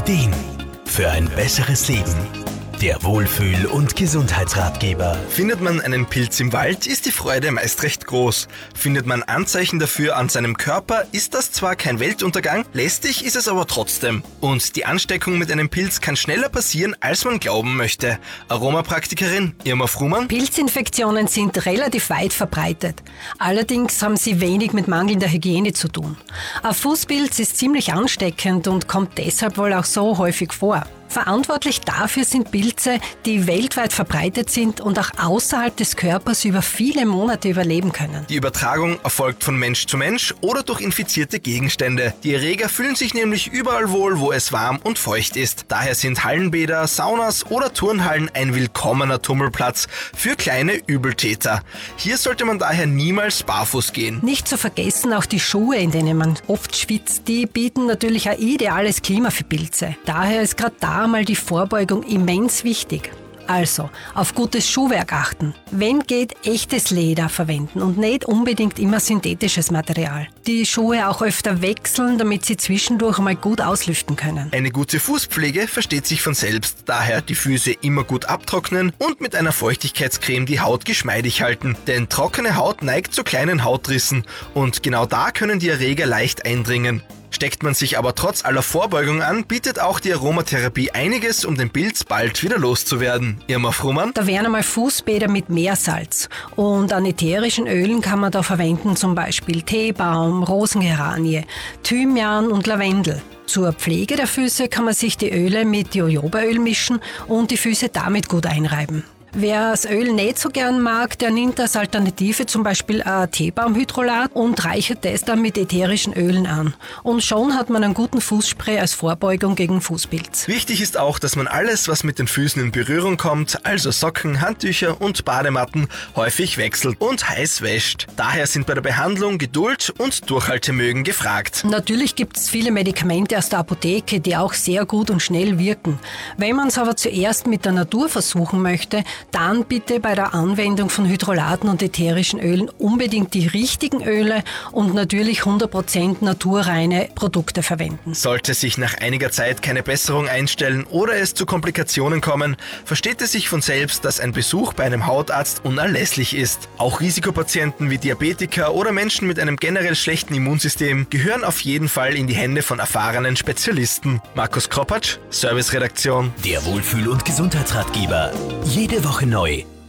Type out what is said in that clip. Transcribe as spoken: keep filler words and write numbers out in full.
Ideen für ein besseres Leben. Der Wohlfühl- und Gesundheitsratgeber. Findet man einen Pilz im Wald, ist die Freude meist recht groß. Findet man Anzeichen dafür an seinem Körper, ist das zwar kein Weltuntergang, lästig ist es aber trotzdem. Und die Ansteckung mit einem Pilz kann schneller passieren, als man glauben möchte. Aromapraktikerin Irma Frumann. Pilzinfektionen sind relativ weit verbreitet. Allerdings haben sie wenig mit mangelnder Hygiene zu tun. Ein Fußpilz ist ziemlich ansteckend und kommt deshalb wohl auch so häufig vor. Verantwortlich dafür sind Pilze, die weltweit verbreitet sind und auch außerhalb des Körpers über viele Monate überleben können. Die Übertragung erfolgt von Mensch zu Mensch oder durch infizierte Gegenstände. Die Erreger fühlen sich nämlich überall wohl, wo es warm und feucht ist. Daher sind Hallenbäder, Saunas oder Turnhallen ein willkommener Tummelplatz für kleine Übeltäter. Hier sollte man daher niemals barfuß gehen. Nicht zu vergessen auch die Schuhe, in denen man oft schwitzt. Die bieten natürlich ein ideales Klima für Pilze. Daher ist gerade da mal die Vorbeugung immens wichtig. Also, auf gutes Schuhwerk achten. Wenn geht, echtes Leder verwenden und nicht unbedingt immer synthetisches Material. Die Schuhe auch öfter wechseln, damit sie zwischendurch mal gut auslüften können. Eine gute Fußpflege versteht sich von selbst. Daher die Füße immer gut abtrocknen und mit einer Feuchtigkeitscreme die Haut geschmeidig halten. Denn trockene Haut neigt zu kleinen Hautrissen und genau da können die Erreger leicht eindringen. Steckt man sich aber trotz aller Vorbeugung an, bietet auch die Aromatherapie einiges, um den Pilz bald wieder loszuwerden. Irma Frumann. Da wären einmal Fußbäder mit Meersalz. Und an ätherischen Ölen kann man da verwenden zum Beispiel Teebaum, Rosengeranie, Thymian und Lavendel. Zur Pflege der Füße kann man sich die Öle mit Jojobaöl mischen und die Füße damit gut einreiben. Wer das Öl nicht so gern mag, der nimmt als Alternative zum Beispiel ein Teebaumhydrolat und reichert das dann mit ätherischen Ölen an. Und schon hat man einen guten Fußspray als Vorbeugung gegen Fußpilz. Wichtig ist auch, dass man alles, was mit den Füßen in Berührung kommt, also Socken, Handtücher und Badematten, häufig wechselt und heiß wäscht. Daher sind bei der Behandlung Geduld und Durchhaltevermögen gefragt. Natürlich gibt es viele Medikamente aus der Apotheke, die auch sehr gut und schnell wirken. Wenn man es aber zuerst mit der Natur versuchen möchte, dann bitte bei der Anwendung von Hydrolaten und ätherischen Ölen unbedingt die richtigen Öle und natürlich hundert Prozent naturreine Produkte verwenden. Sollte sich nach einiger Zeit keine Besserung einstellen oder es zu Komplikationen kommen, versteht es sich von selbst, dass ein Besuch bei einem Hautarzt unerlässlich ist. Auch Risikopatienten wie Diabetiker oder Menschen mit einem generell schlechten Immunsystem gehören auf jeden Fall in die Hände von erfahrenen Spezialisten. Markus Kropatsch, Serviceredaktion. Der Wohlfühl- und Gesundheitsratgeber. Jede Woche neu.